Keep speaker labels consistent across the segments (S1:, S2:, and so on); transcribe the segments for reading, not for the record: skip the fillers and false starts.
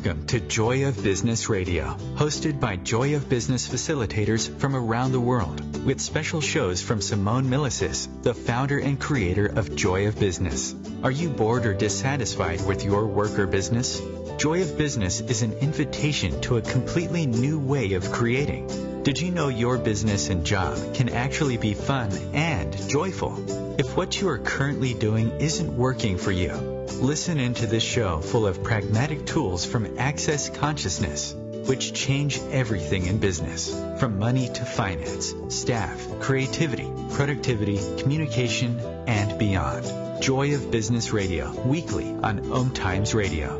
S1: Welcome to Joy of Business Radio, hosted by Joy of Business facilitators from around the world, with special shows from Simone Milasas, the founder and creator of Joy of Business. Are you bored or dissatisfied with your work or business? Joy of Business is an invitation to a completely new way of creating. Did you know your business and job can actually be fun and joyful? If what you are currently doing isn't working for you, listen into this show full of pragmatic tools from Access Consciousness, which change everything in business, from money to finance, staff, creativity, productivity, communication, and beyond. Joy of Business Radio, weekly on Om Times Radio.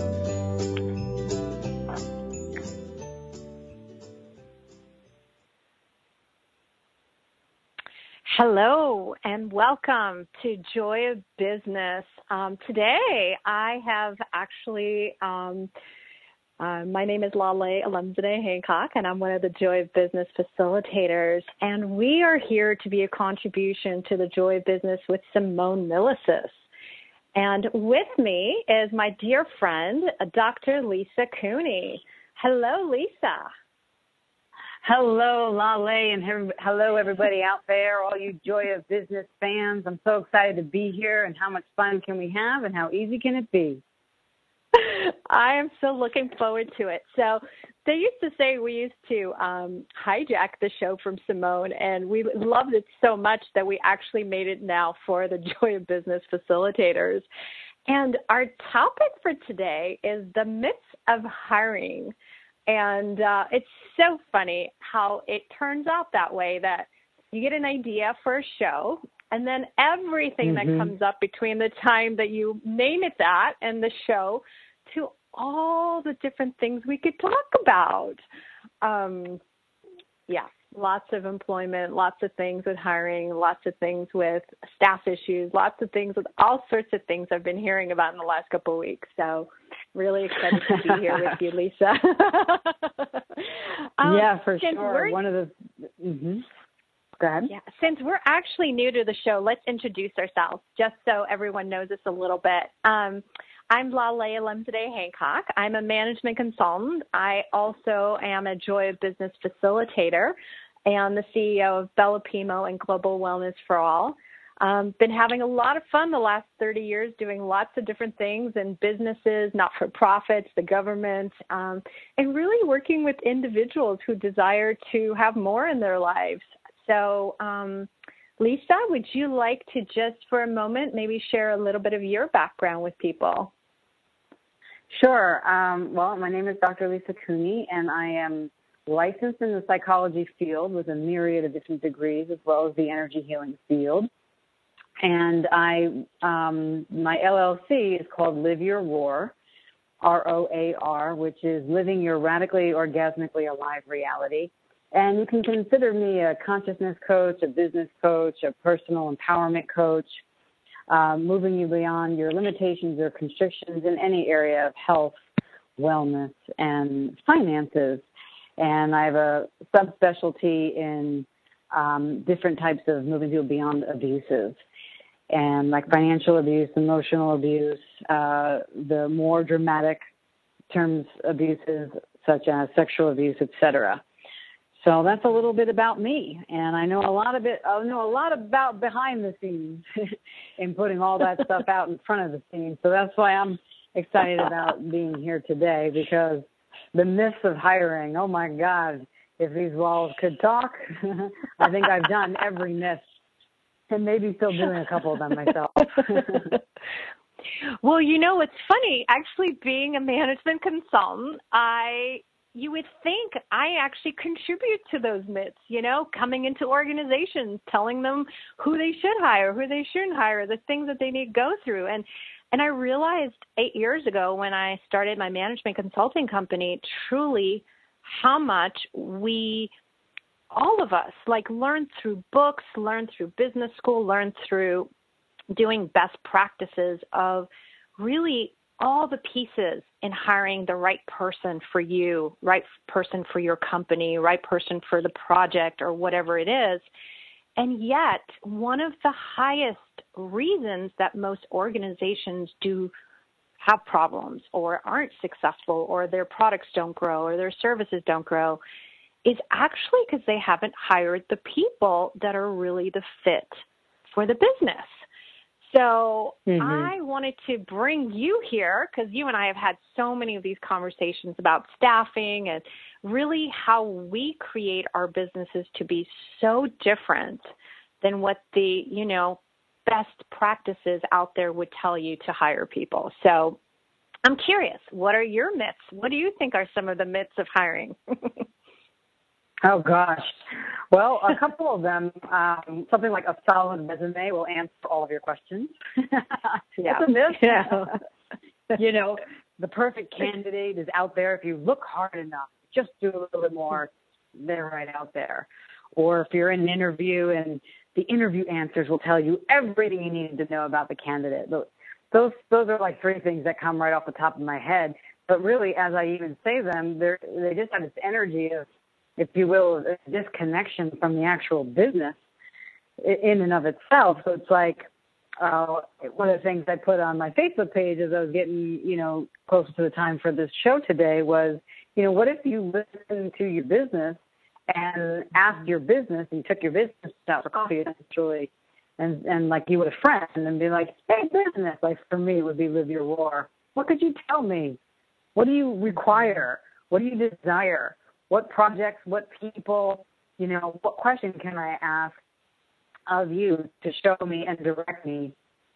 S2: Hello and welcome to Joy of Business. Today I have actually, my name is Lale Alamzadeh Hancock, and I'm one of the Joy of Business facilitators. And we are here to be a contribution to the Joy of Business with Simone Milasas. And with me is my dear friend, Dr. Lisa Cooney. Hello, Lisa.
S3: Hello, Lale, and hello, everybody out there, all you Joy of Business fans. I'm so excited to be here, and how much fun can we have, and how easy can it be?
S2: I am so looking forward to it. So they used to say we used to hijack the show from Simone, and we loved it so much that we actually made it now for the Joy of Business facilitators. And our topic for today is the myths of hiring. And it's so funny how it turns out that way, that you get an idea for a show, and then everything that comes up between the time that you name it that and the show to all the different things we could talk about. Lots of employment, lots of things with hiring, lots of things with staff issues, lots of things with all sorts of things I've been hearing about in the last couple of weeks. So really excited to be here with you, Lisa.
S3: Yeah, for sure. One of the... Go ahead.
S2: Yeah, since we're actually new to the show, let's introduce ourselves just so everyone knows us a little bit. I'm Lale Alamzadeh Hancock. I'm a management consultant. I also am a Joy of Business facilitator and the CEO of Bella Pimo and Global Wellness for All. Been having a lot of fun the last 30 years doing lots of different things in businesses, not-for-profits, the government, and really working with individuals who desire to have more in their lives. So, Lisa, would you like to just for a moment maybe share a little bit of your background with people?
S3: Sure. Well, my name is Dr. Lisa Cooney, and I am licensed in the psychology field with a myriad of different degrees, as well as the energy healing field. And my LLC is called Live Your Roar, ROAR, which is Living Your Radically Orgasmically Alive Reality. And you can consider me a consciousness coach, a business coach, a personal empowerment coach, moving you beyond your limitations or constrictions in any area of health, wellness, and finances. And I have a subspecialty in different types of moving people beyond abuses, and like financial abuse, emotional abuse, the more dramatic terms abuses such as sexual abuse, etc. So that's a little bit about me, and I know a lot about behind the scenes and putting all that stuff out in front of the scenes. So that's why I'm excited about being here today, because the myths of hiring, oh my God, if these walls could talk, I think I've done every myth and maybe still doing a couple of them myself.
S2: Well, you know, it's funny, actually being a management consultant, you would think I actually contribute to those myths, you know, coming into organizations, telling them who they should hire, who they shouldn't hire, the things that they need to go through. And I realized 8 years ago when I started my management consulting company, truly how much all of us, learn through books, learn through business school, learn through doing best practices of really all the pieces in hiring the right person for you, right person for your company, right person for the project or whatever it is. And yet, one of the highest reasons that most organizations do have problems or aren't successful or their products don't grow or their services don't grow is actually because they haven't hired the people that are really the fit for the business. So I wanted to bring you here because you and I have had so many of these conversations about staffing and really how we create our businesses to be so different than what the, best practices out there would tell you to hire people. So I'm curious, what are your myths? What do you think are some of the myths of hiring?
S3: Oh, gosh. Well, a couple of them, something like a solid resume will answer all of your questions.
S2: Yeah.
S3: That's a myth. Yeah. The perfect candidate is out there. If you look hard enough, just do a little bit more, they're right out there. Or if you're in an interview and the interview answers will tell you everything you need to know about the candidate. Those are like three things that come right off the top of my head. But really, as I even say them, they just have this energy of, if you will, a disconnection from the actual business in and of itself. So it's like one of the things I put on my Facebook page as I was getting, closer to the time for this show today was, what if you listen to your business and asked your business and took your business out for coffee essentially and like you would a friend and be like, hey, business, like for me, it would be live your roar. What could you tell me? What do you require? What do you desire? What projects, what people, what question can I ask of you to show me and direct me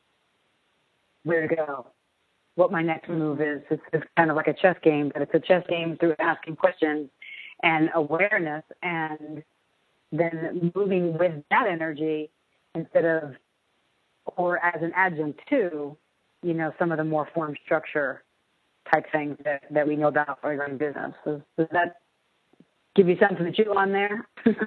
S3: where to go, what my next move is. It's kind of like a chess game, but it's a chess game through asking questions and awareness and then moving with that energy instead of, or as an adjunct to, some of the more form structure type things that we know about for running business. Does that give you something to chew on there?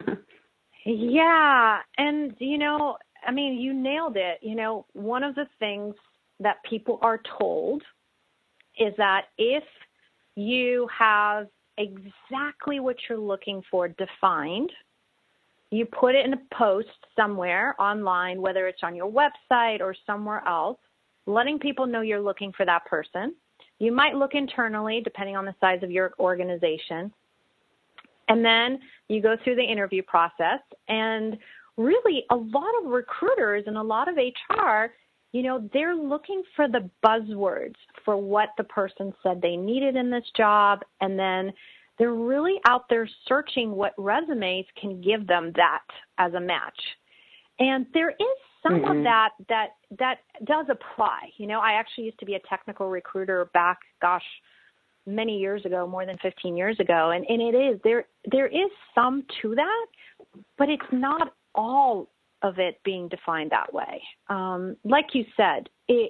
S2: Yeah. And, you nailed it. One of the things that people are told is that if you have exactly what you're looking for defined, you put it in a post somewhere online, whether it's on your website or somewhere else, letting people know you're looking for that person. You might look internally, depending on the size of your organization. And then you go through the interview process. And really, a lot of recruiters and a lot of HR, they're looking for the buzzwords for what the person said they needed in this job. And then they're really out there searching what resumes can give them that as a match. And there is some of that does apply. I actually used to be a technical recruiter back, many years ago, more than 15 years ago. And it is, there is some to that, but it's not all of it being defined that way. Like you said,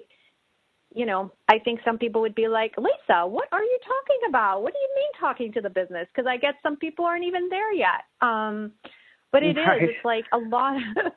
S2: I think some people would be like, Lisa, what are you talking about? What do you mean talking to the business? Because I guess some people aren't even there yet. But it is, it's like a lot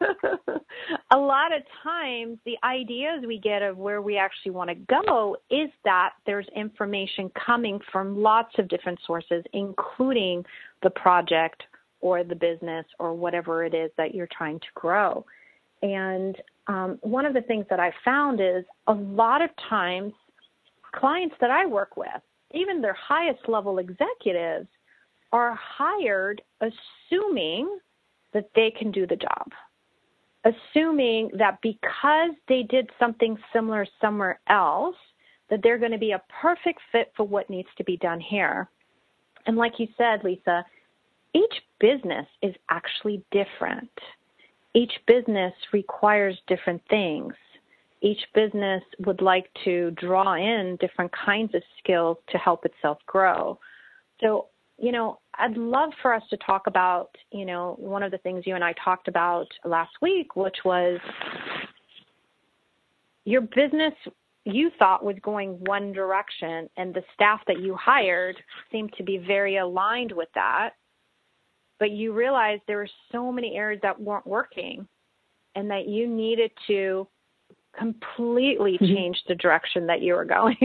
S2: of times the ideas we get of where we actually want to go is that there's information coming from lots of different sources, including the project or the business or whatever it is that you're trying to grow. And one of the things that I found is a lot of times clients that I work with, even their highest level executives, are hired assuming that they can do the job, assuming that because they did something similar somewhere else, that they're going to be a perfect fit for what needs to be done here. And like you said, Lisa, each business is actually different. Each business requires different things. Each business would like to draw in different kinds of skills to help itself grow. So, I'd love for us to talk about, one of the things you and I talked about last week, which was your business you thought was going one direction, and the staff that you hired seemed to be very aligned with that. But you realized there were so many areas that weren't working and that you needed to completely change the direction that you were going.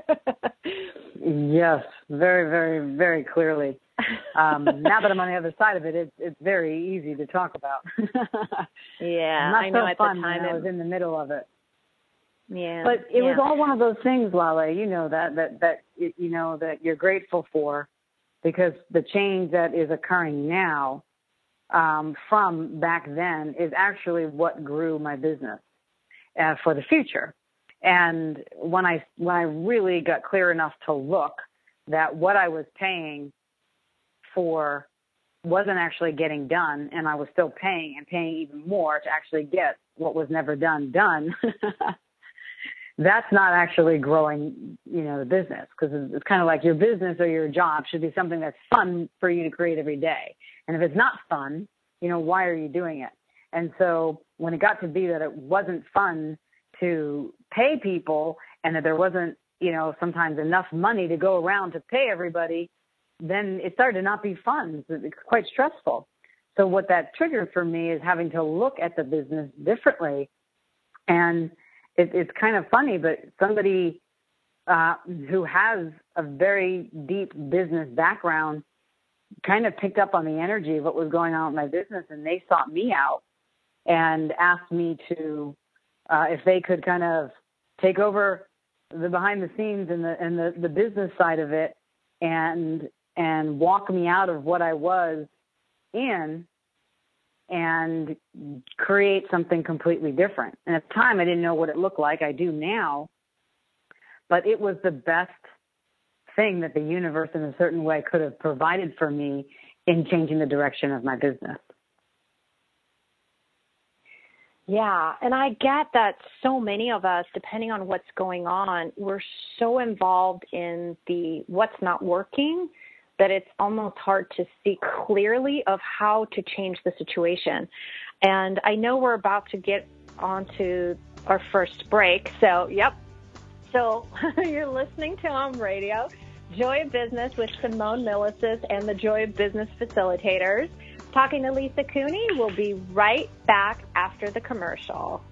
S3: Yes, very, very, very clearly. Now that I'm on the other side of it, it's very easy to talk about.
S2: Yeah,
S3: Not
S2: I know
S3: so
S2: at
S3: fun
S2: the time
S3: when I was in the middle of it.
S2: Yeah.
S3: But it was all one of those things, Lale, you know, that you're grateful for, because the change that is occurring now from back then is actually what grew my business for the future. And when I really got clear enough to look that what I was paying for wasn't actually getting done, and I was still paying even more to actually get what was never done, that's not actually growing, you know, the business, because it's kind of like your business or your job should be something that's fun for you to create every day. And if it's not fun, you know, why are you doing it? And so when it got to be that it wasn't fun to pay people, and that there wasn't, you know, sometimes enough money to go around to pay everybody, then it started to not be fun. It's quite stressful. So what that triggered for me is having to look at the business differently. And it's kind of funny, but somebody who has a very deep business background kind of picked up on the energy of what was going on with my business, and they sought me out and asked me to, if they could kind of take over the behind the scenes and the business side of it, and walk me out of what I was in and create something completely different. And at the time, I didn't know what it looked like. I do now. But it was the best thing that the universe in a certain way could have provided for me in changing the direction of my business.
S2: Yeah, and I get that so many of us, depending on what's going on, we're so involved in the what's not working that it's almost hard to see clearly of how to change the situation. And I know we're about to get onto our first break, so yep. So you're listening to Radio, Joy of Business with Simone Milasas and the Joy of Business Facilitators. Talking to Lisa Cooney. We'll be right back after the commercial.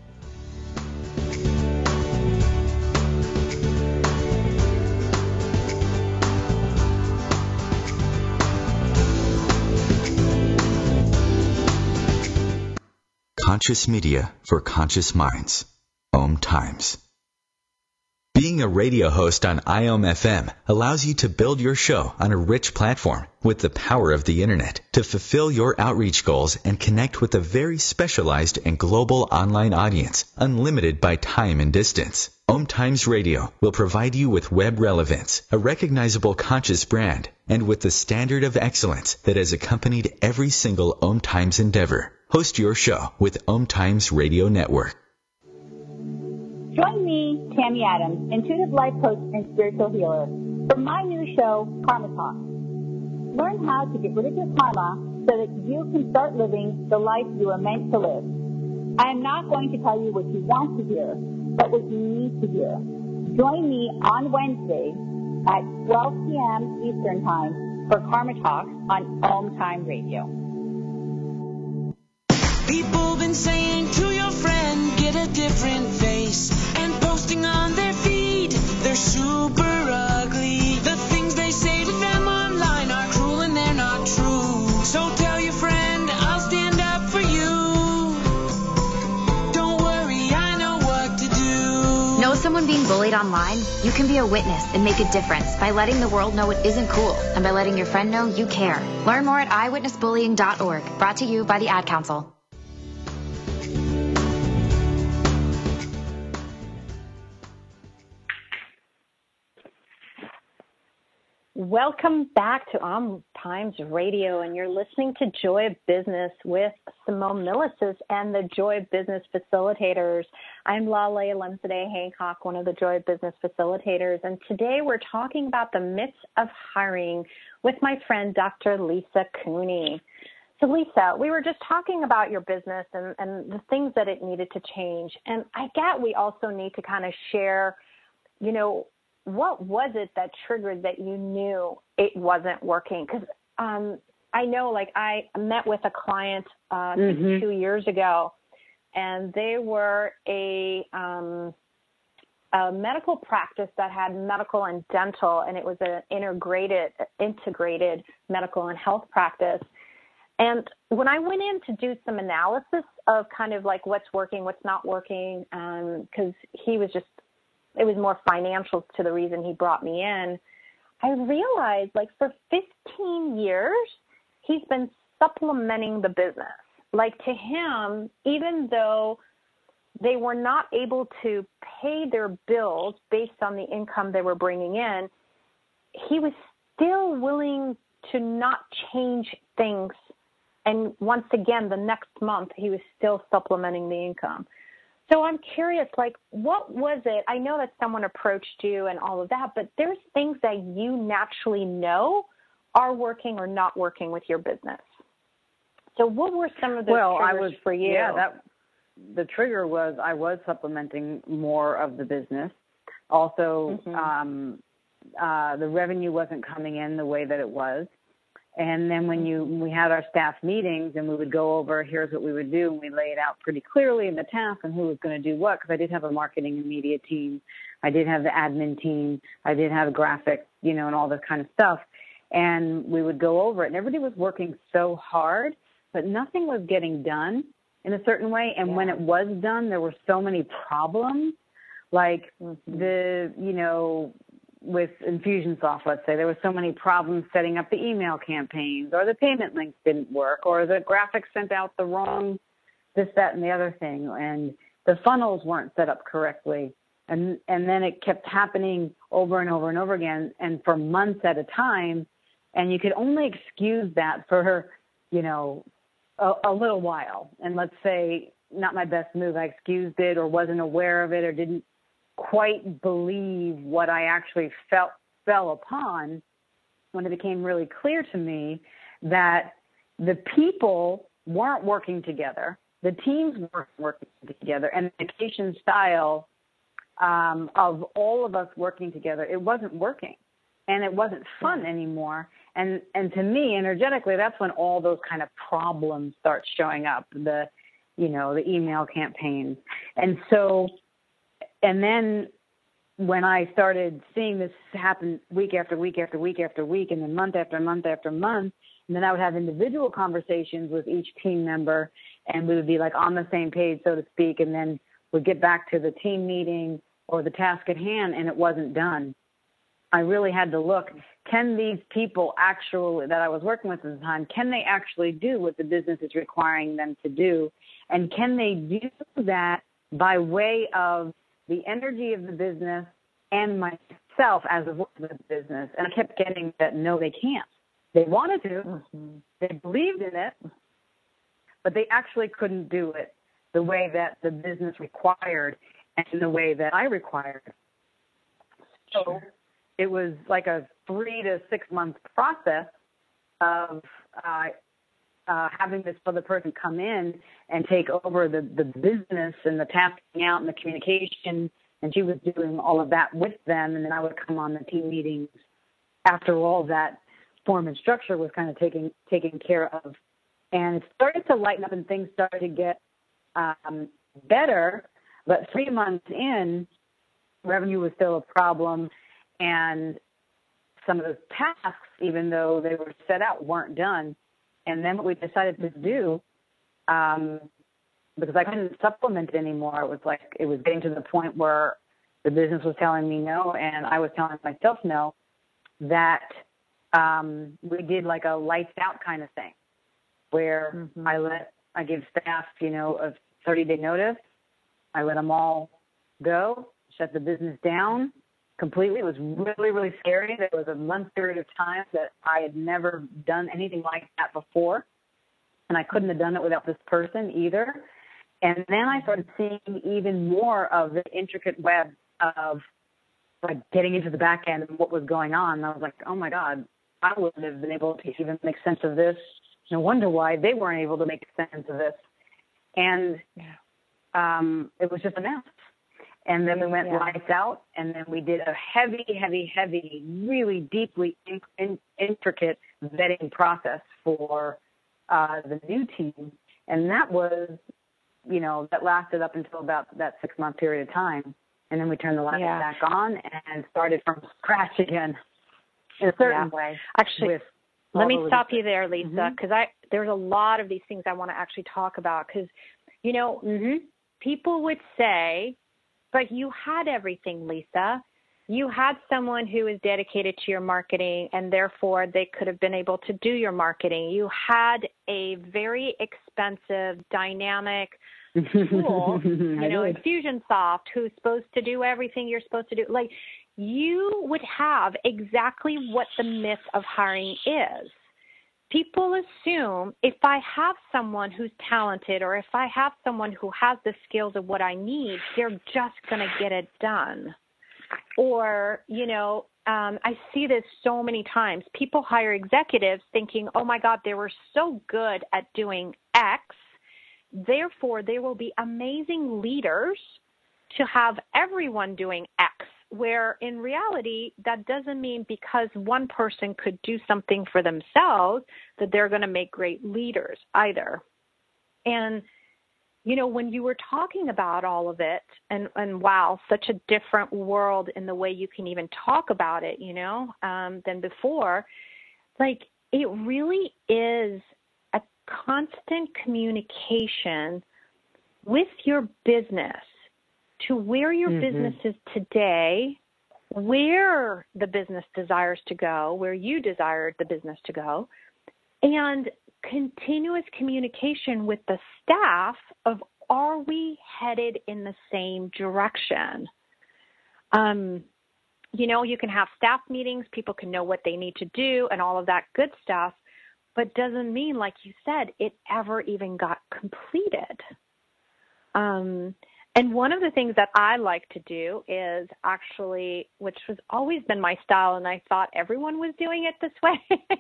S1: Conscious media for conscious minds. Om Times. Being a radio host on IOM FM allows you to build your show on a rich platform with the power of the internet to fulfill your outreach goals and connect with a very specialized and global online audience, unlimited by time and distance. Om Times Radio will provide you with web relevance, a recognizable conscious brand, and with the standard of excellence that has accompanied every single Om Times endeavor. Host your show with Om Times Radio Network.
S4: Join me, Tammy Adams, intuitive life coach and spiritual healer, for my new show, Karma Talk. Learn how to get rid of your karma so that you can start living the life you are meant to live. I am not going to tell you what you want to hear, but what you need to hear. Join me on Wednesday at 12 p.m. Eastern Time for Karma Talk on Om Time Radio.
S5: People been saying to your friend, get a different face, and posting on their feed, they're super ugly. The things they say to them online are cruel and they're not true. So tell your friend, I'll stand up for you. Don't worry, I know what to do.
S6: Know someone being bullied online? You can be a witness and make a difference by letting the world know it isn't cool, and by letting your friend know you care. Learn more at eyewitnessbullying.org. Brought to you by the Ad Council.
S2: Welcome back to Om Times Radio, and you're listening to Joy of Business with Simone Milasas and the Joy of Business Facilitators. I'm Lale Lemzadeh Hancock, one of the Joy of Business Facilitators, and today we're talking about the myths of hiring with my friend Dr. Lisa Cooney. So Lisa, we were just talking about your business and the things that it needed to change, and I get we also need to kind of share, you know, what was it that triggered that you knew it wasn't working? Because I know, like, I met with a client 2 years ago, and they were a medical practice that had medical and dental, and it was an integrated medical and health practice. And when I went in to do some analysis of kind of like what's working, what's not working, because it was more financial to the reason he brought me in, I realized like for 15 years, he's been supplementing the business. Like to him, even though they were not able to pay their bills based on the income they were bringing in, he was still willing to not change things. And once again, the next month, he was still supplementing the income. So I'm curious, like, what was it? I know that someone approached you and all of that, but there's things that you naturally know are working or not working with your business. So what were some of those triggers for you?
S3: Yeah, the trigger was I was supplementing more of the business. Also, the revenue wasn't coming in the way that it was. And then when we had our staff meetings and we would go over, here's what we would do, and we lay it out pretty clearly in the task and who was going to do what, because I did have a marketing and media team. I did have the admin team. I did have graphics, and all this kind of stuff. And we would go over it, and everybody was working so hard, but nothing was getting done in a certain way. And when it was done, there were so many problems, like with Infusionsoft, let's say, there were so many problems setting up the email campaigns, or the payment links didn't work, or the graphics sent out the wrong this, that, and the other thing, and the funnels weren't set up correctly. And then it kept happening over and over and over again, and for months at a time, and you could only excuse that for, a little while. And let's say, not my best move, I excused it or wasn't aware of it or didn't quite believe what I actually fell upon when it became really clear to me that the people weren't working together, the teams weren't working together, and the communication style of all of us working together, it wasn't working, and it wasn't fun anymore. And to me, energetically, that's when all those kind of problems start showing up, the email campaigns. And then when I started seeing this happen week after week after week after week, and then month after month after month, and then I would have individual conversations with each team member, and we would be like on the same page, so to speak, and then we'd get back to the team meeting or the task at hand, and it wasn't done. I really had to look, can these people actually, that I was working with at the time, can they actually do what the business is requiring them to do? And can they do that by way of the energy of the business and myself as a voice of the business? And I kept getting that, no, they can't. They wanted to. They believed in it, but they actually couldn't do it the way that the business required and the way that I required. So it was like a 3 to 6 month process of having this other person come in and take over the business and the tasking out and the communication, and she was doing all of that with them, and then I would come on the team meetings after all that form and structure was kind of taken care of. And it started to lighten up and things started to get better, but 3 months in, revenue was still a problem, and some of those tasks, even though they were set out, weren't done. And then what we decided to do, because I couldn't supplement it anymore, it was getting to the point where the business was telling me no, and I was telling myself no, that we did like a lights out kind of thing, where I give staff, a 30-day notice. I let them all go, shut the business down completely. It was really, really scary. There was a month period of time that I had never done anything like that before, and I couldn't have done it without this person either. And then I started seeing even more of the intricate web of like getting into the back end and what was going on. And I was like, oh my God, I wouldn't have been able to even make sense of this. No wonder why they weren't able to make sense of this. And it was just a mess. And then we went lights out, and then we did a heavy, really deeply intricate vetting process for the new team. And that was, that lasted up until about that 6 month period of time. And then we turned the lights back on and started from scratch again in a certain way.
S2: Actually, Let me stop you there, Lisa, because there's a lot of these things I want to actually talk about because, you know, people would say, but you had everything, Lisa. You had someone who is dedicated to your marketing, and therefore they could have been able to do your marketing. You had a very expensive, dynamic tool, you know, Infusionsoft, who's supposed to do everything you're supposed to do. Like, you would have exactly what the myth of hiring is. People assume if I have someone who's talented or if I have someone who has the skills of what I need, they're just going to get it done. Or, you know, I see this so many times. People hire executives thinking, oh, my God, they were so good at doing X. Therefore, they will be amazing leaders to have everyone doing X, where in reality, that doesn't mean because one person could do something for themselves that they're going to make great leaders either. And, you know, when you were talking about all of it, and wow, such a different world in the way you can even talk about it, you know, than before, like it really is a constant communication with your business to where your business is today, where the business desires to go, where you desired the business to go, and continuous communication with the staff of, are we headed in the same direction? You know, you can have staff meetings, people can know what they need to do and all of that good stuff, but doesn't mean, like you said, it ever even got completed. And one of the things that I like to do is actually, which has always been my style, and I thought everyone was doing it this way,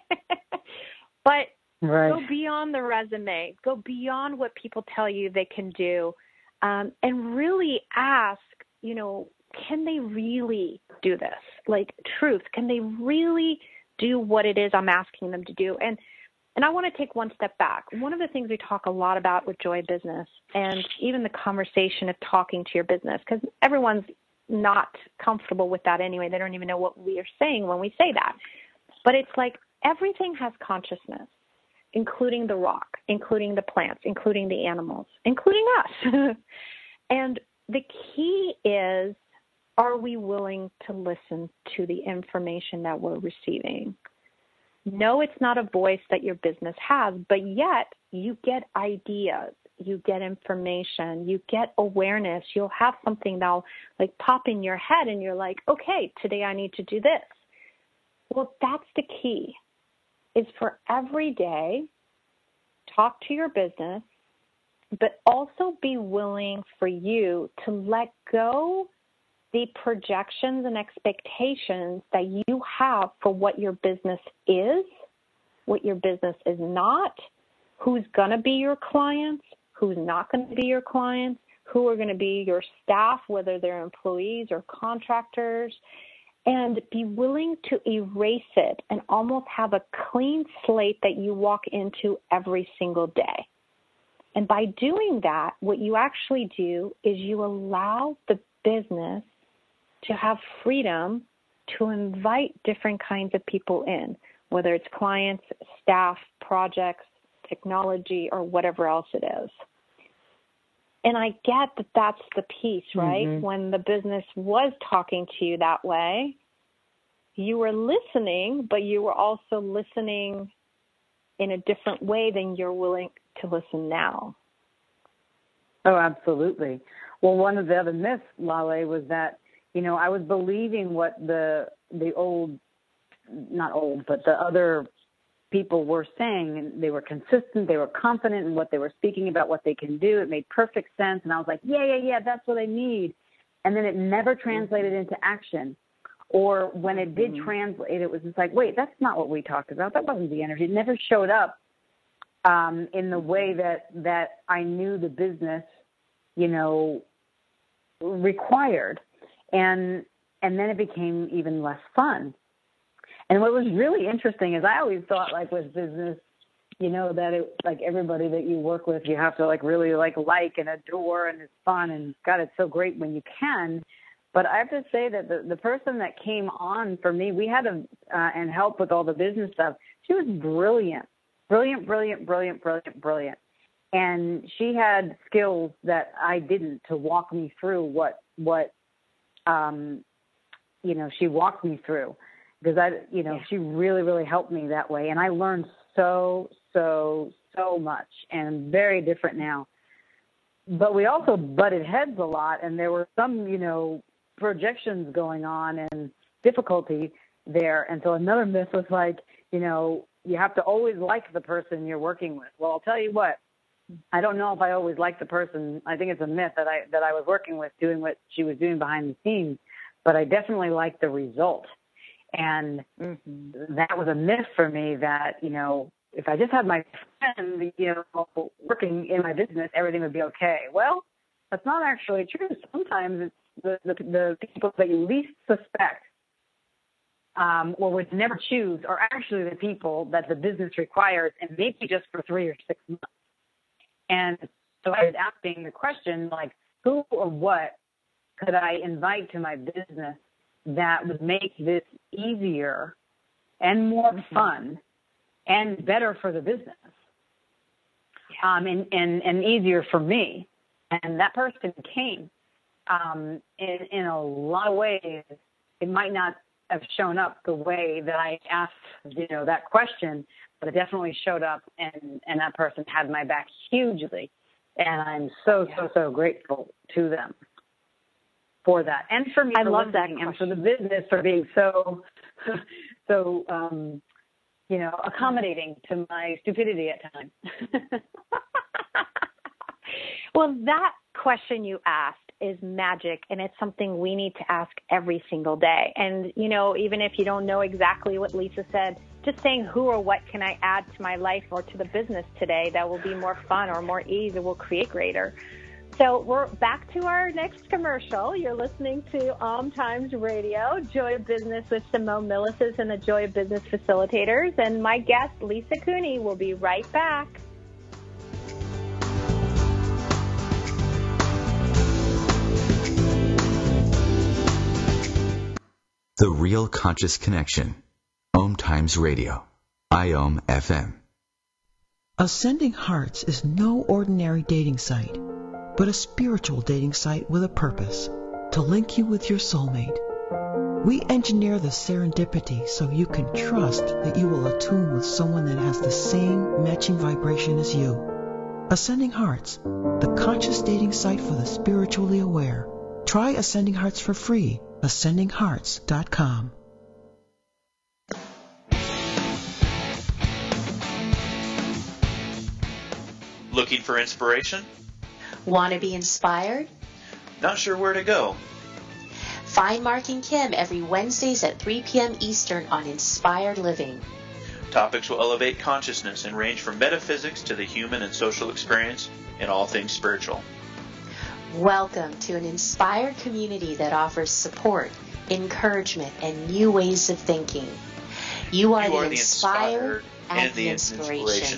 S2: but go beyond the resume, go beyond what people tell you they can do, and really ask, you know, can they really do this? Like, truth, can they really do what it is I'm asking them to do? And I want to take one step back. One of the things we talk a lot about with Joy Business, and even the conversation of talking to your business, because everyone's not comfortable with that anyway. They don't even know what we are saying when we say that. But it's like everything has consciousness, including the rock, including the plants, including the animals, including us. And the key is, are we willing to listen to the information that we're receiving? No, it's not a voice that your business has, but yet you get ideas, you get information, you get awareness. You'll have something that'll like pop in your head and you're like, okay, today I need to do this. Well, that's the key, is for every day, talk to your business, but also be willing for you to let go the projections and expectations that you have for what your business is, what your business is not, who's going to be your clients, who's not going to be your clients, who are going to be your staff, whether they're employees or contractors, and be willing to erase it and almost have a clean slate that you walk into every single day. And by doing that, what you actually do is you allow the business to have freedom to invite different kinds of people in, whether it's clients, staff, projects, technology, or whatever else it is. And I get that that's the piece, right? When the business was talking to you that way, you were listening, but you were also listening in a different way than you're willing to listen now.
S3: Oh, absolutely. Well, one of the other myths, Lale, was that, you know, I was believing what the old, not old, but the other people were saying, and they were consistent, they were confident in what they were speaking about, what they can do. It made perfect sense. And I was like, yeah, that's what I need. And then it never translated into action. Or when it did translate, it was just like, wait, that's not what we talked about. That wasn't the energy. It never showed up in the way that I knew the business, you know, required. And then it became even less fun. And what was really interesting is I always thought, like, with business, you know, that it, like, everybody that you work with, you have to, like, really like and adore, and it's fun, and God, it's so great when you can. But I have to say that the person that came on for me, we had to and help with all the business stuff. She was brilliant. And she had skills that I didn't to walk me through what she walked me through, because she really helped me that way. And I learned so much, and very different now. But we also butted heads a lot, and there were some, projections going on and difficulty there. And so another myth was like, you have to always like the person you're working with. Well, I'll tell you what, I don't know if I always liked the person. I think it's a myth that I was working with, doing what she was doing behind the scenes, but I definitely liked the result. And that was a myth for me that, if I just had my friend, working in my business, everything would be okay. Well, that's not actually true. Sometimes it's the people that you least suspect or would never choose are actually the people that the business requires, and maybe just for 3 or 6 months. And so I was asking the question, like, who or what could I invite to my business that would make this easier and more fun and better for the business, and easier for me. And that person came. In a lot of ways, it might not have shown up the way that I asked, that question, but it definitely showed up, and that person had my back hugely. And I'm so grateful to them for that. And for me, I love that, and for the business for being so accommodating to my stupidity at times.
S2: Well, that question you asked is magic, and it's something we need to ask every single day. And, even if you don't know exactly what Lisa said, just saying who or what can I add to my life or to the business today that will be more fun or more ease or will create greater. So we're back to our next commercial. You're listening to Times Radio, Joy of Business with Simone Milasas and the Joy of Business Facilitators. And my guest, Lisa Cooney, will be right back.
S1: The Real Conscious Connection. Om Times Radio. IOM FM.
S7: Ascending Hearts is no ordinary dating site, but a spiritual dating site with a purpose, to link you with your soulmate. We engineer the serendipity so you can trust that you will attune with someone that has the same matching vibration as you. Ascending Hearts, the conscious dating site for the spiritually aware. Try Ascending Hearts for free. AscendingHearts.com.
S8: Looking for inspiration?
S9: Want to be inspired?
S8: Not sure where to go?
S9: Find Mark and Kim every Wednesdays at 3 p.m. Eastern on Inspired Living.
S8: Topics will elevate consciousness and range from metaphysics to the human and social experience and all things spiritual.
S9: Welcome to an inspired community that offers support, encouragement, and new ways of thinking. You are the inspired and the inspiration.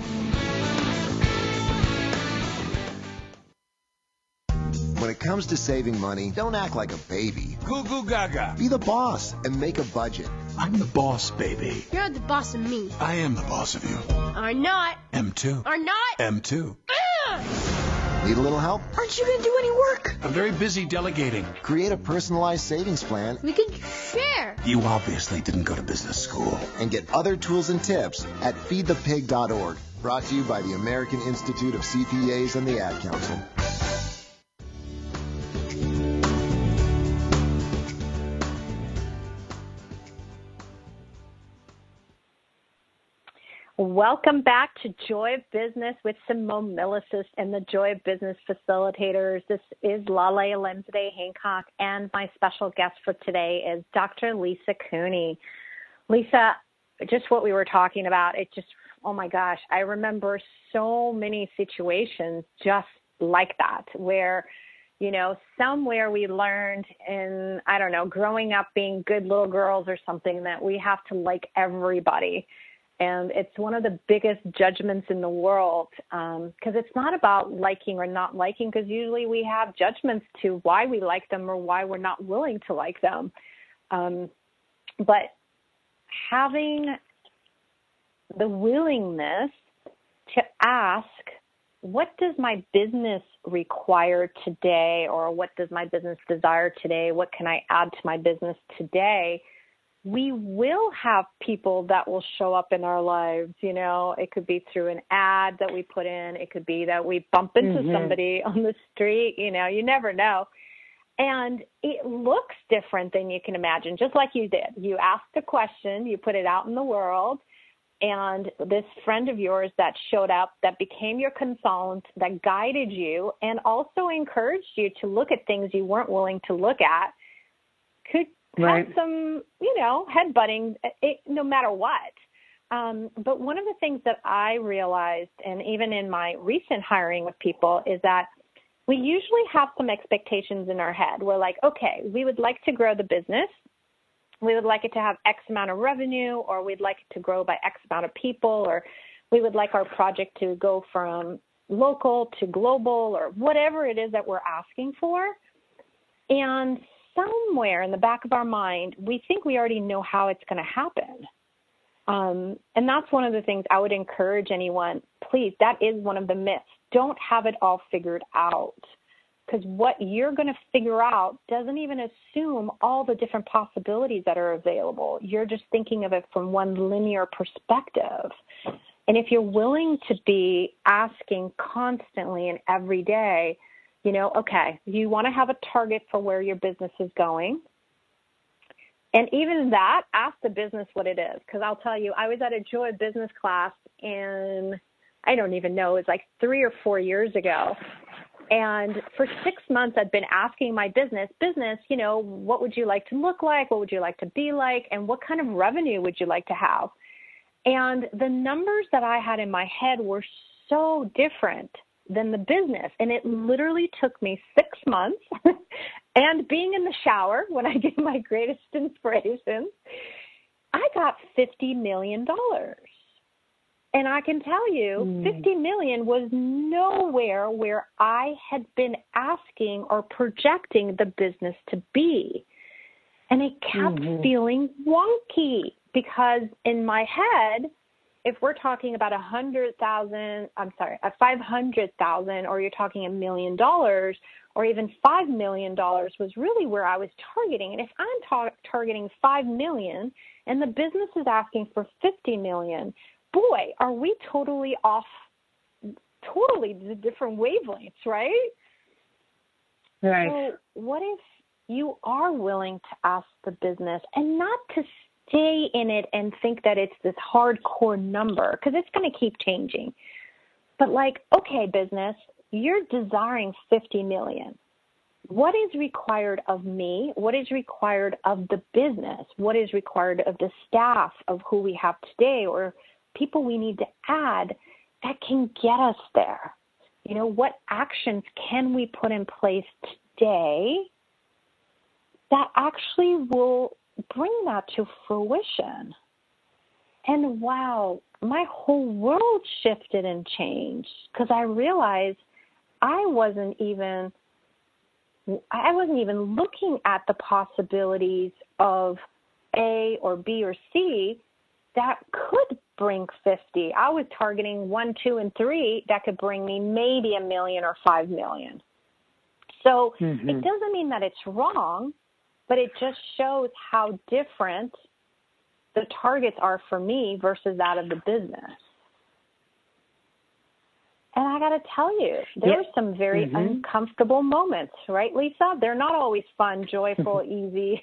S10: When it comes to saving money, don't act like a baby.
S11: Goo goo gaga.
S10: Be the boss and make a budget.
S11: I'm the boss, baby.
S12: You're the boss of me.
S11: I am the boss of you.
S12: Are not.
S11: M2.
S12: Are not.
S11: M2.
S10: Need a little help?
S12: Aren't you going to do any work?
S11: I'm very busy delegating.
S10: Create a personalized savings plan.
S12: We can share.
S11: You obviously didn't go to business school.
S10: And get other tools and tips at feedthepig.org. Brought to you by the American Institute of CPAs and the Ad Council.
S2: Welcome back to Joy of Business with Simone Milasas and the Joy of Business Facilitators. This is Lale Alemzadeh Hancock, and my special guest for today is Dr. Lisa Cooney. Lisa, just what we were talking about, it just, oh my gosh, I remember so many situations just like that where, somewhere we learned in, growing up being good little girls or something that we have to like everybody. And it's one of the biggest judgments in the world, because it's not about liking or not liking, because usually we have judgments to why we like them or why we're not willing to like them. But having the willingness to ask, what does my business require today, or what does my business desire today? What can I add to my business today? We will have people that will show up in our lives. You know, it could be through an ad that we put in. It could be that we bump into somebody on the street. You know, you never know. And it looks different than you can imagine, just like you did. You asked a question, you put it out in the world, and this friend of yours that showed up, that became your consultant, that guided you and also encouraged you to look at things you weren't willing to look at, could have some, you know, headbutting, no matter what. But one of the things that I realized, and even in my recent hiring with people, is that we usually have some expectations in our head. We're like, okay, we would like to grow the business. We would like it to have X amount of revenue, or we'd like it to grow by X amount of people, or we would like our project to go from local to global, or whatever it is that we're asking for. And somewhere in the back of our mind, we think we already know how it's going to happen. And that's one of the things I would encourage anyone, please, that is one of the myths. Don't have it all figured out, because what you're going to figure out doesn't even assume all the different possibilities that are available. You're just thinking of it from one linear perspective. And if you're willing to be asking constantly and every day, you know, okay, you want to have a target for where your business is going. And even that, ask the business what it is. Because I'll tell you, I was at a Joy of Business class in, I don't even know, it was like 3 or 4 years ago. And for 6 months, I'd been asking my business, you know, what would you like to look like? What would you like to be like? And what kind of revenue would you like to have? And the numbers that I had in my head were so different than the business. And it literally took me 6 months and being in the shower when I get my greatest inspiration, I got $50 million. And I can tell you, 50 million was nowhere where I had been asking or projecting the business to be. And it kept feeling wonky, because in my head, if we're talking about 500,000, or you're talking $1 million, or even $5 million was really where I was targeting. And if I'm targeting 5 million and the business is asking for 50 million, boy, are we totally off, totally the different wavelengths, right?
S3: Right.
S2: So what if you are willing to ask the business, and not to stay in it and think that it's this hardcore number, because it's going to keep changing. But like, okay, business, you're desiring 50 million. What is required of me? What is required of the business? What is required of the staff of who we have today, or people we need to add that can get us there? You know, what actions can we put in place today that actually will bring that to fruition? And wow, my whole world shifted and changed, because I realized I wasn't even looking at the possibilities of A or B or C that could bring 50. I was targeting 1, 2, and 3 that could bring me maybe $1 million or 5 million. So it doesn't mean that it's wrong, but it just shows how different the targets are for me versus that of the business. And I got to tell you, there were some very uncomfortable moments, right, Lisa? They're not always fun, joyful, easy.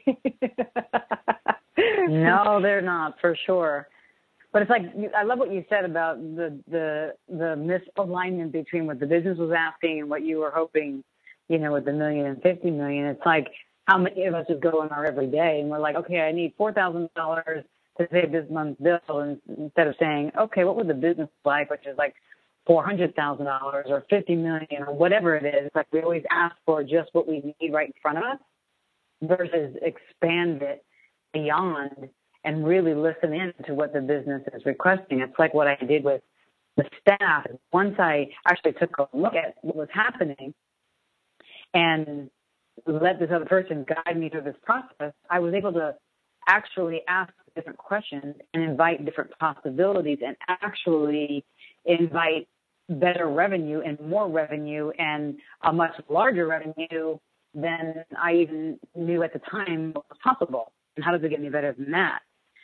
S3: No, they're not, for sure. But it's like, I love what you said about the misalignment between what the business was asking and what you were hoping, you know, with the $1 million and 50 million. It's like, how many of us just go in our everyday and we're like, okay, I need $4,000 to pay this month's bill, and instead of saying, okay, what would the business like, which is like $400,000 or 50 million or whatever it is. It's like we always ask for just what we need right in front of us versus expand it beyond and really listen in to what the business is requesting. It's like what I did with the staff. Once I actually took a look at what was happening and let this other person guide me through this process, I was able to actually ask different questions and invite different possibilities and actually invite better revenue and more revenue and a much larger revenue than I even knew at the time was possible. And how does it get any better than that?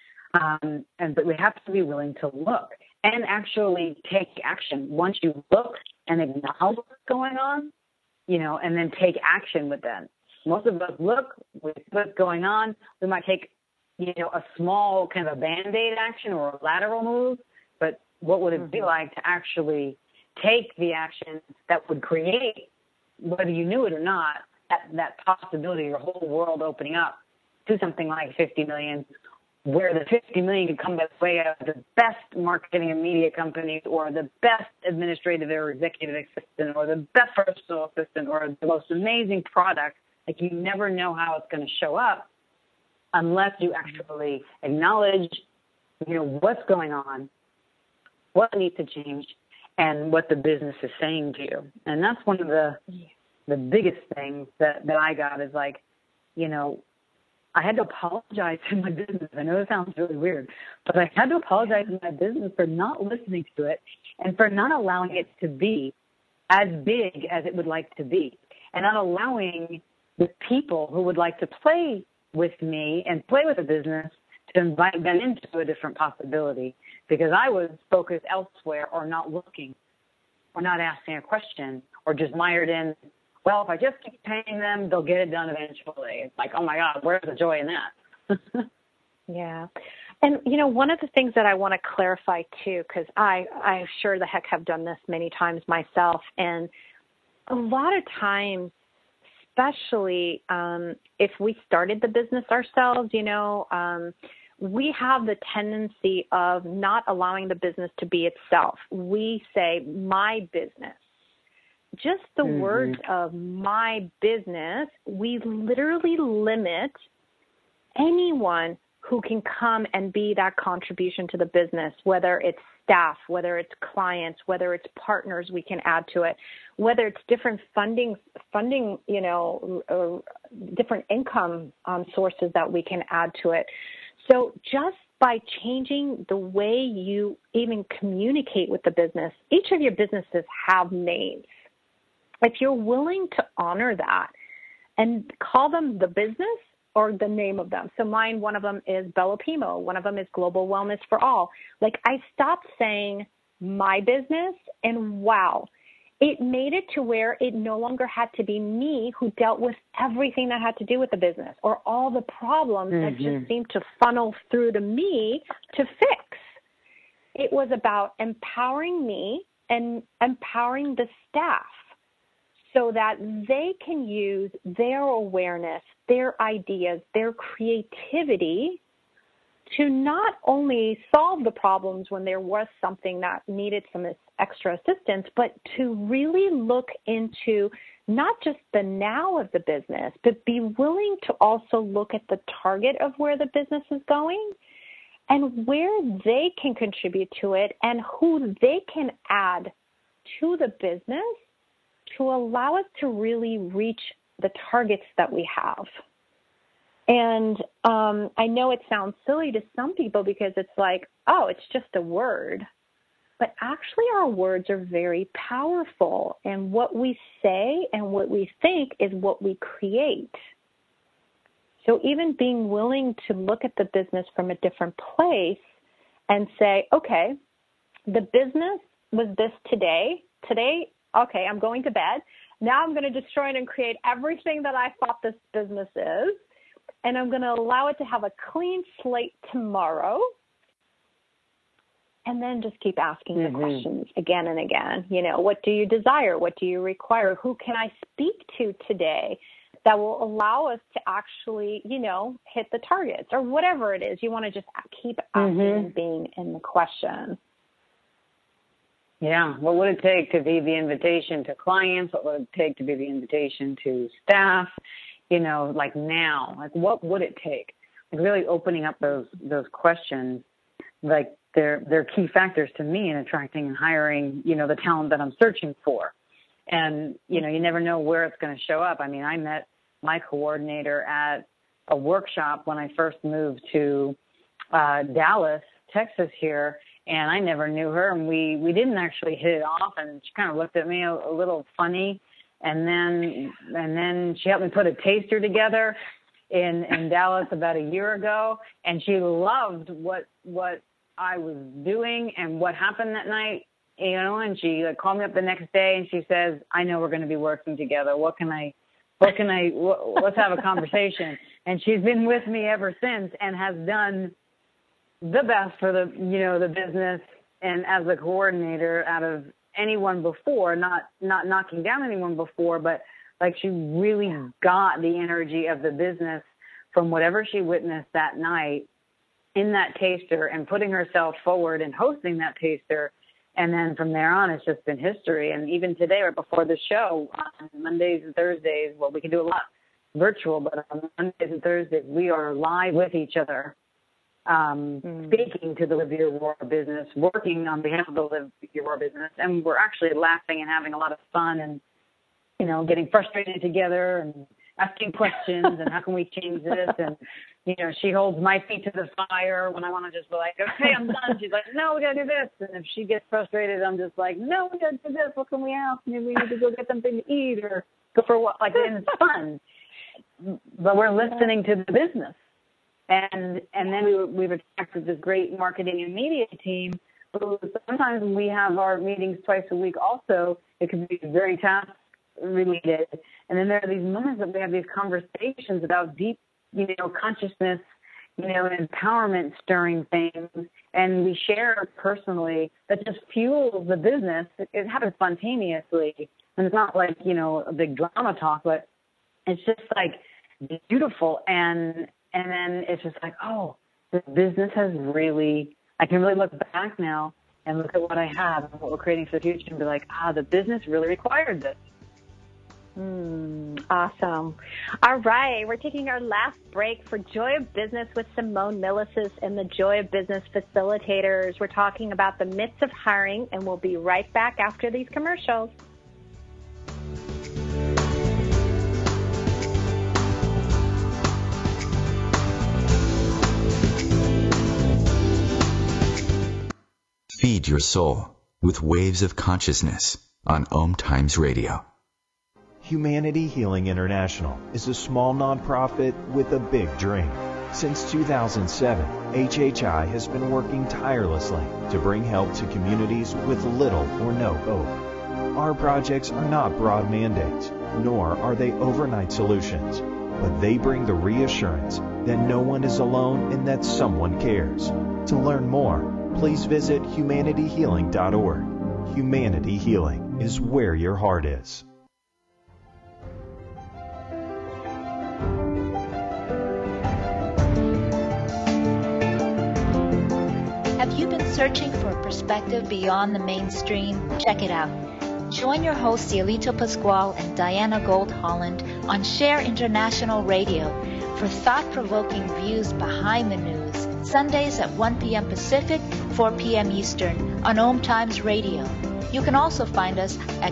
S3: But we have to be willing to look and actually take action. Once you look and acknowledge what's going on, and then take action with that. Most of us look, we see what's going on. We might take, a small kind of a Band-Aid action or a lateral move, but what would it be like to actually take the action that would create, whether you knew it or not, that possibility of your whole world opening up to something like 50 million, where the 50 million could come by way of the best marketing and media companies or the best administrative or executive assistant or the best personal assistant or the most amazing product. Like, you never know how it's going to show up unless you actually acknowledge, what's going on, what needs to change, and what the business is saying to you. And that's one of the biggest things that I got is like, I had to apologize to my business. I know it sounds really weird, but I had to apologize to my business for not listening to it and for not allowing it to be as big as it would like to be, and not allowing the people who would like to play with me and play with the business to invite them into a different possibility, because I was focused elsewhere or not looking or not asking a question or just mired in, well, if I just keep paying them, they'll get it done eventually. It's like, oh, my God, where's the joy in that?
S2: Yeah. And, one of the things that I want to clarify, too, because I sure the heck have done this many times myself, and a lot of times, especially if we started the business ourselves, we have the tendency of not allowing the business to be itself. We say, my business. Just the words of my business, we literally limit anyone who can come and be that contribution to the business, whether it's staff, whether it's clients, whether it's partners we can add to it, whether it's different funding, different income sources that we can add to it. So just by changing the way you even communicate with the business, each of your businesses have names. If you're willing to honor that and call them the business or the name of them. So mine, one of them is Bella Pimo. One of them is Global Wellness for All. Like, I stopped saying my business, and wow, it made it to where it no longer had to be me who dealt with everything that had to do with the business or all the problems that just seemed to funnel through to me to fix. It was about empowering me and empowering the staff so that they can use their awareness, their ideas, their creativity to not only solve the problems when there was something that needed some extra assistance, but to really look into not just the now of the business, but be willing to also look at the target of where the business is going and where they can contribute to it and who they can add to the business to allow us to really reach the targets that we have. And I know it sounds silly to some people because it's like, oh, it's just a word. But actually our words are very powerful. And what we say and what we think is what we create. So even being willing to look at the business from a different place and say, okay, the business was this today. Today, okay, I'm going to bed. Now I'm going to destroy it and create everything that I thought this business is. And I'm going to allow it to have a clean slate tomorrow. And then just keep asking the questions again and again. You know, what do you desire? What do you require? Who can I speak to today that will allow us to actually, you know, hit the targets or whatever it is? You want to just keep asking and being in the question.
S3: Yeah. What would it take to be the invitation to clients? What would it take to be the invitation to staff? You know, like now, like what would it take? really opening up those questions, like they're key factors to me in attracting and hiring, the talent that I'm searching for. And, you never know where it's going to show up. I mean, I met my coordinator at a workshop when I first moved to Dallas, Texas here, and I never knew her, and we didn't actually hit it off, and she kind of looked at me a little funny, and then she helped me put a taster together in Dallas about a year ago, and she loved what I was doing and what happened that night, and she called me up the next day, and she says, I know we're going to be working together. Let's have a conversation. And she's been with me ever since and has done the best for the business and as a coordinator out of anyone before, not knocking down anyone before, but like she really got the energy of the business from whatever she witnessed that night in that taster and putting herself forward and hosting that taster. And then from there on, it's just been history. And even today, right before the show, on Mondays and Thursdays, well, we can do a lot virtual, but on Mondays and Thursdays, we are live with each other, speaking to the Live Your Roar business, working on behalf of the Live Your Roar business. And we're actually laughing and having a lot of fun and, getting frustrated together and asking questions and how can we change this? And, she holds my feet to the fire when I want to just be like, okay, I'm done. She's like, no, we got to do this. And if she gets frustrated, I'm just like, no, we got to do this. What can we ask? Maybe we need to go get something to eat or go for a walk. Like, and it's fun. But we're listening to the business. And then we've attracted this great marketing and media team who sometimes we have our meetings twice a week also. It could be very task related. And then there are these moments that we have these conversations about deep, consciousness, empowerment stirring things. And we share personally that just fuels the business. It happens spontaneously. And it's not like, a big drama talk, but it's just like beautiful. And then it's just like, oh, the business has really, I can really look back now and look at what I have and what we're creating for the future and be like, the business really required this.
S2: Awesome. All right. We're taking our last break for Joy of Business with Simone Milasas and the Joy of Business facilitators. We're talking about the myths of hiring, and we'll be right back after these commercials.
S1: Feed your soul with Waves of Consciousness on Om Times Radio.
S13: Humanity Healing International is a small nonprofit with a big dream. Since 2007, HHI has been working tirelessly to bring help to communities with little or no hope. Our projects are not broad mandates, nor are they overnight solutions, but they bring the reassurance that no one is alone and that someone cares. To learn more, please visit humanityhealing.org. Humanity Healing is where your heart is.
S14: Have you been searching for a perspective beyond the mainstream? Check it out. Join your hosts Cielito Pascual and Diana Gold Holland on Share International Radio for thought-provoking views behind the news, Sundays at 1 p.m. Pacific, 4 p.m. Eastern on Om Times Radio. You can also find us at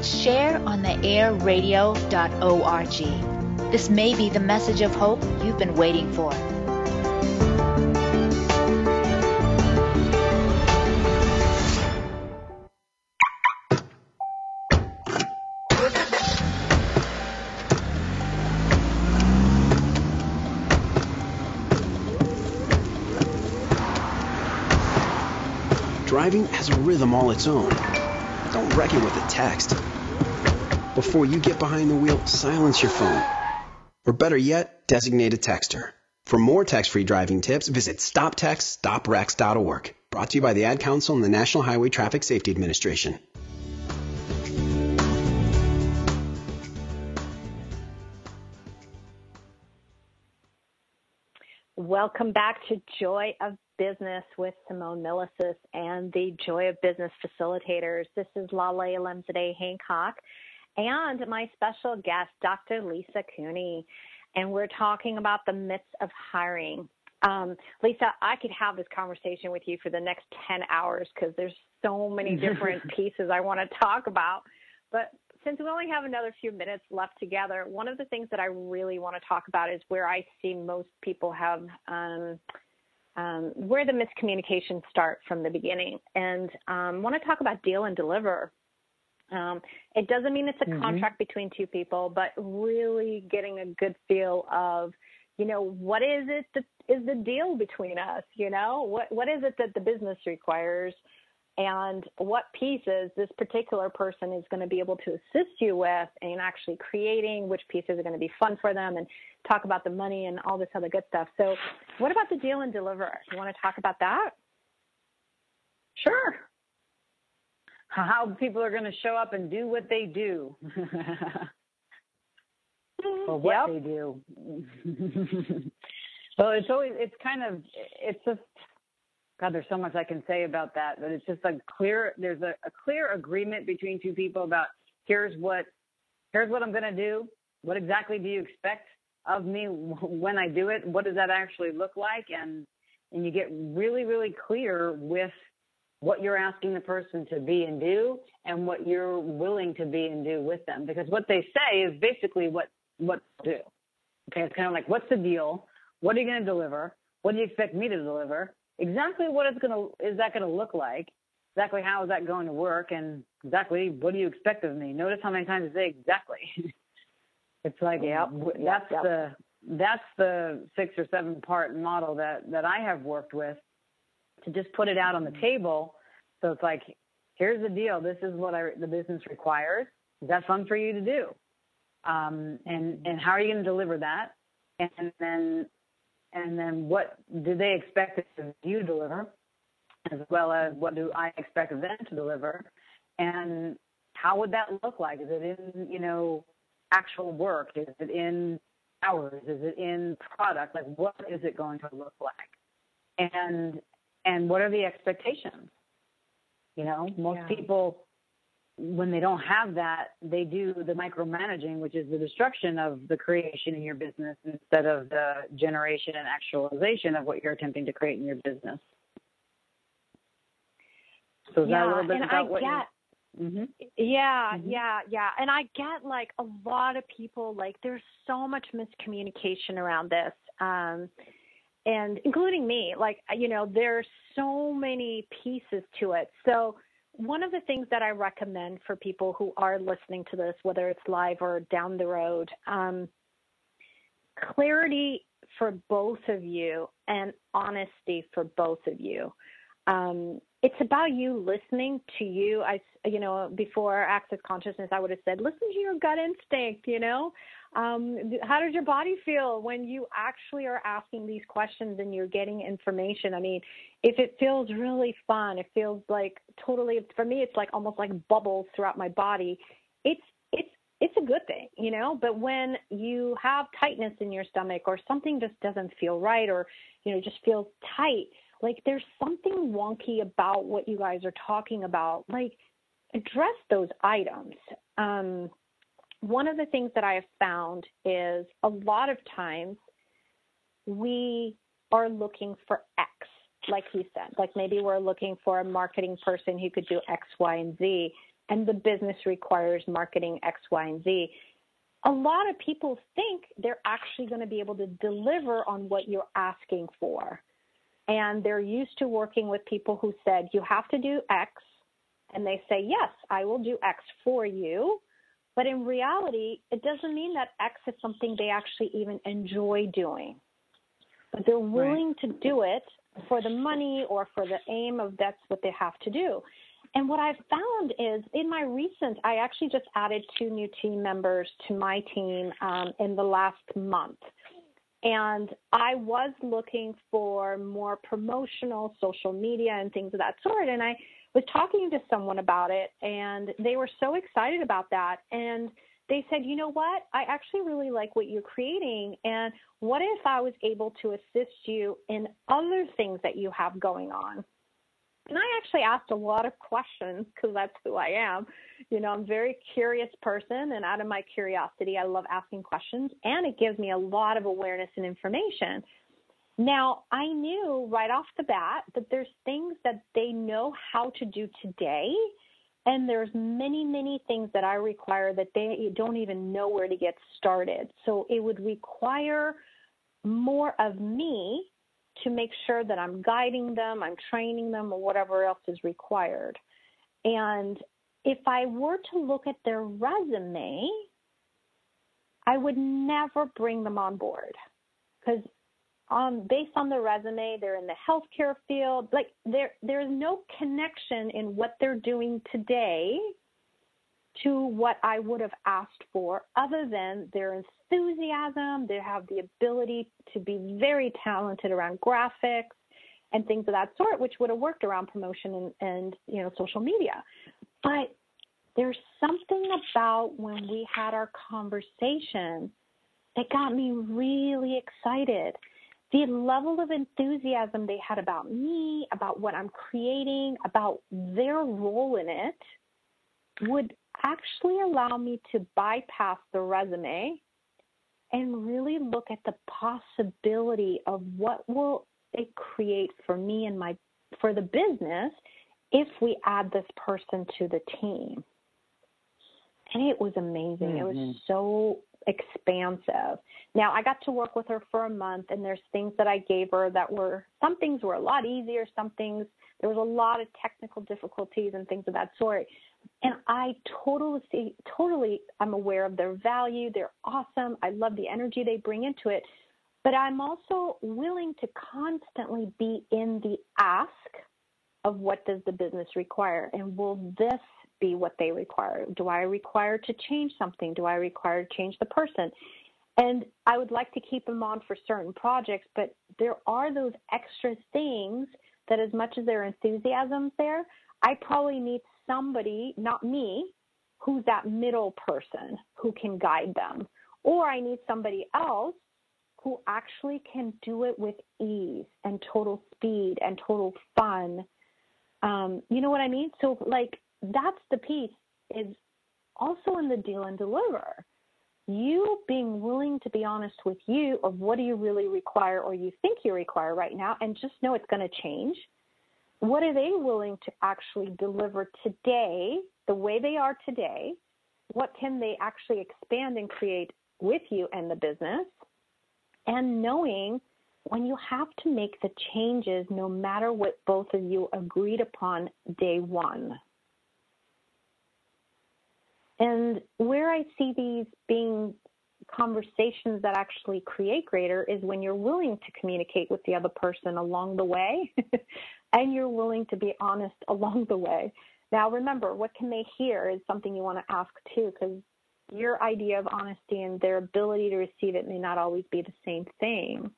S14: shareontheairradio.org. This may be the message of hope you've been waiting for.
S15: Driving has a rhythm all its own. Don't wreck it with a text. Before you get behind the wheel, silence your phone. Or better yet, designate a texter. For more text-free driving tips, visit stoptextstoprex.org. Brought to you by the Ad Council and the National Highway Traffic Safety Administration.
S2: Welcome back to Joy of Business with Simone Milasas and the Joy of Business facilitators. This is Lale Alemzadeh Hancock and my special guest, Dr. Lisa Cooney. And we're talking about the myths of hiring. Lisa, I could have this conversation with you for the next 10 hours because there's so many different pieces I want to talk about. But since we only have another few minutes left together, one of the things that I really want to talk about is where I see most people have where the miscommunications start from the beginning. And want to talk about deal and deliver. It doesn't mean it's a contract between two people, but really getting a good feel of, what is it that is the deal between us? What is it that the business requires, and what pieces this particular person is going to be able to assist you with in actually creating, which pieces are going to be fun for them, and talk about the money and all this other good stuff. So what about the deal and deliver? You want to talk about that?
S3: Sure. How people are going to show up and do what they do. Or what they do. Well, God, there's so much I can say about that, but it's just there's a clear agreement between two people about here's what I'm going to do. What exactly do you expect of me when I do it? What does that actually look like? And you get really, really clear with what you're asking the person to be and do, and what you're willing to be and do with them. Because what they say is basically what to do. Okay, it's kind of like, what's the deal? What are you going to deliver? What do you expect me to deliver? Exactly what is that going to look like? Exactly how is that going to work? And exactly what do you expect of me? Notice how many times I say exactly. It's like, that's the 6 or 7 part model that I have worked with, to just put it out on the table. So it's like, here's the deal. This is what the business requires. Is that fun for you to do? And how are you going to deliver that? And then what do they expect of you to deliver, as well as what do I expect of them to deliver? And how would that look like? Is it in, actual work? Is it in hours? Is it in product? Like, what is it going to look like? And what are the expectations? Most people, when they don't have that, they do the micromanaging, which is the destruction of the creation in your business instead of the generation and actualization of what you're attempting to create in your business. So is that a little bit about what
S2: Yeah. And I get a lot of people, there's so much miscommunication around this. And including me, there's so many pieces to it. So one of the things that I recommend for people who are listening to this, whether it's live or down the road, clarity for both of you and honesty for both of you. It's about you listening to you. Before Access Consciousness, I would have said, listen to your gut instinct, How does your body feel when you actually are asking these questions and you're getting information? I mean, if it feels really fun, it feels like totally, for me, it's almost like bubbles throughout my body. It's a good thing, but when you have tightness in your stomach or something just doesn't feel right or, just feels tight, there's something wonky about what you guys are talking about, address those items. One of the things that I have found is a lot of times we are looking for X, like he said, maybe we're looking for a marketing person who could do X, Y, and Z, and the business requires marketing X, Y, and Z. A lot of people think they're actually going to be able to deliver on what you're asking for. And they're used to working with people who said, you have to do X. And they say, yes, I will do X for you. But in reality, it doesn't mean that X is something they actually even enjoy doing. But they're willing to do it for the money or for the aim of that's what they have to do. And what I've found is I actually just added 2 new team members to my team in the last month. And I was looking for more promotional social media and things of that sort. And I was talking to someone about it, and they were so excited about that. And they said, you know what? I actually really like what you're creating. And what if I was able to assist you in other things that you have going on? And I actually asked a lot of questions because that's who I am. I'm a very curious person, and out of my curiosity, I love asking questions, and it gives me a lot of awareness and information. Now, I knew right off the bat that there's things that they know how to do today, and there's many, many things that I require that they don't even know where to get started. So it would require more of me to make sure that I'm guiding them, I'm training them, or whatever else is required. And if I were to look at their resume, I would never bring them on board because based on the resume, they're in the healthcare field. Like there's no connection in what they're doing today to what I would have asked for, other than their enthusiasm. They have the ability to be very talented around graphics and things of that sort, which would have worked around promotion and social media. But there's something about when we had our conversation that got me really excited. The level of enthusiasm they had about me, about what I'm creating, about their role in it would actually allow me to bypass the resume and really look at the possibility of what will it create for me and for the business if we add this person to the team. And it was amazing. Mm-hmm. It was so expansive. Now, I got to work with her for a month, and there's things that I gave her that some things were a lot easier, some things, there was a lot of technical difficulties and things of that sort. And I totally, I'm aware of their value. They're awesome. I love the energy they bring into it. But I'm also willing to constantly be in the ask of what does the business require, and will this be what they require? Do I require to change something? Do I require to change the person? And I would like to keep them on for certain projects, but there are those extra things that, as much as their enthusiasm's there, I probably need somebody, not me, who's that middle person who can guide them. Or I need somebody else who actually can do it with ease and total speed and total fun. You know what I mean? So, that's the piece, is also in the deal and deliver. You being willing to be honest with you of what do you really require or you think you require right now, and just know it's going to change. What are they willing to actually deliver today, the way they are today? What can they actually expand and create with you and the business? And knowing when you have to make the changes, no matter what both of you agreed upon day one. And where I see these being conversations that actually create greater is when you're willing to communicate with the other person along the way and you're willing to be honest along the way. Now, remember, what can they hear is something you want to ask too, because your idea of honesty and their ability to receive it may not always be the same thing.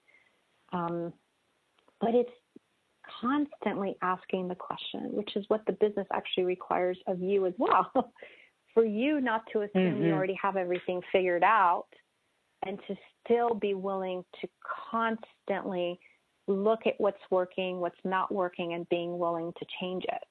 S2: But it's constantly asking the question, which is what the business actually requires of you as well. For you not to assume you already have everything figured out, and to still be willing to constantly look at what's working, what's not working, and being willing to change it.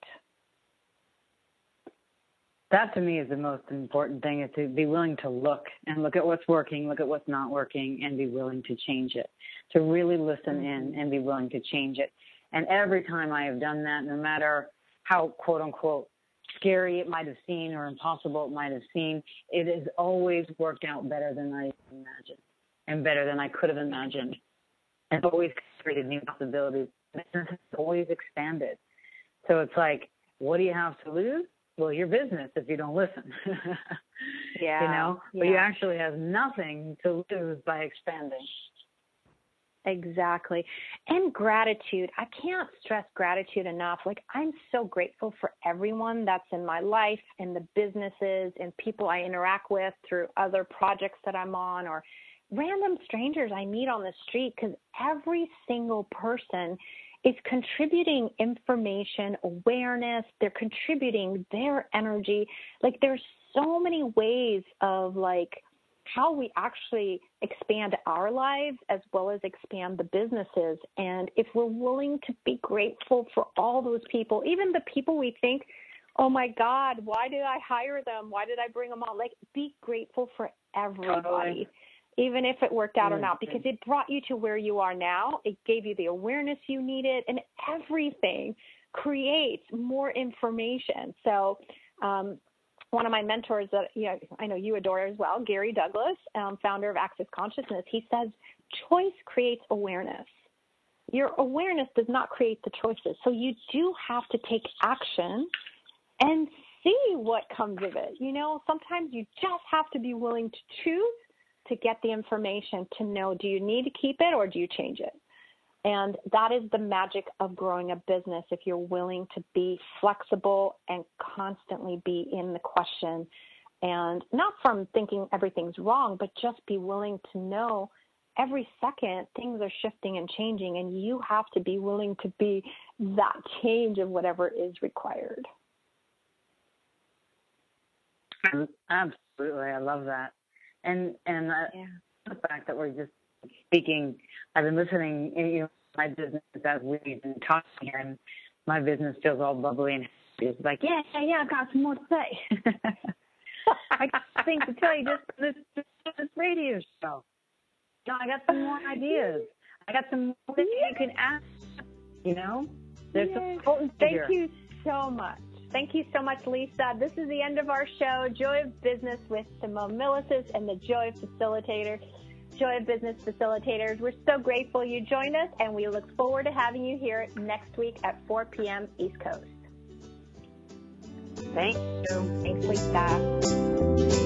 S3: That to me is the most important thing, is to be willing to look at what's working, look at what's not working, and be willing to change it. To really listen in and be willing to change it. And every time I have done that, no matter how quote unquote scary it might have seemed or impossible it might have seemed, it has always worked out better than I imagined and better than I could have imagined. And always created new possibilities. Business has always expanded. So it's like, what do you have to lose? Well, your business if you don't listen.
S2: Yeah.
S3: But you actually have nothing to lose by expanding.
S2: Exactly. And gratitude. I can't stress gratitude enough. I'm so grateful for everyone that's in my life and the businesses and people I interact with through other projects that I'm on, or random strangers I meet on the street, because every single person is contributing information, awareness. They're contributing their energy. There's so many ways of how we actually expand our lives as well as expand the businesses. And if we're willing to be grateful for all those people, even the people we think, oh my God, why did I hire them? Why did I bring them on? Be grateful for everybody. even if it worked out or not, because it brought you to where you are now. It gave you the awareness you needed, and everything creates more information. So one of my mentors that I know you adore as well, Gary Douglas, founder of Access Consciousness, he says choice creates awareness. Your awareness does not create the choices. So you do have to take action and see what comes of it. Sometimes you just have to be willing to choose to get the information to know, do you need to keep it or do you change it? And that is the magic of growing a business, if you're willing to be flexible and constantly be in the question, and not from thinking everything's wrong, but just be willing to know every second things are shifting and changing, and you have to be willing to be that change of whatever is required.
S3: Absolutely. I love that. And the fact that we're just speaking, I've been listening, my business as we've been talking here, and my business feels all bubbly and happy. It's like, yeah, I've got some more to say. I got things to tell you just for this radio show. I got some more ideas. I got some more things you can ask. There's some potency here.
S2: Thank you so much. Thank you so much, Lisa. This is the end of our show, Joy of Business with Simone Milasas and the Joy of Business Facilitators. We're so grateful you joined us, and we look forward to having you here next week at 4 p.m. East Coast.
S3: Thank you.
S2: Thanks, Lisa.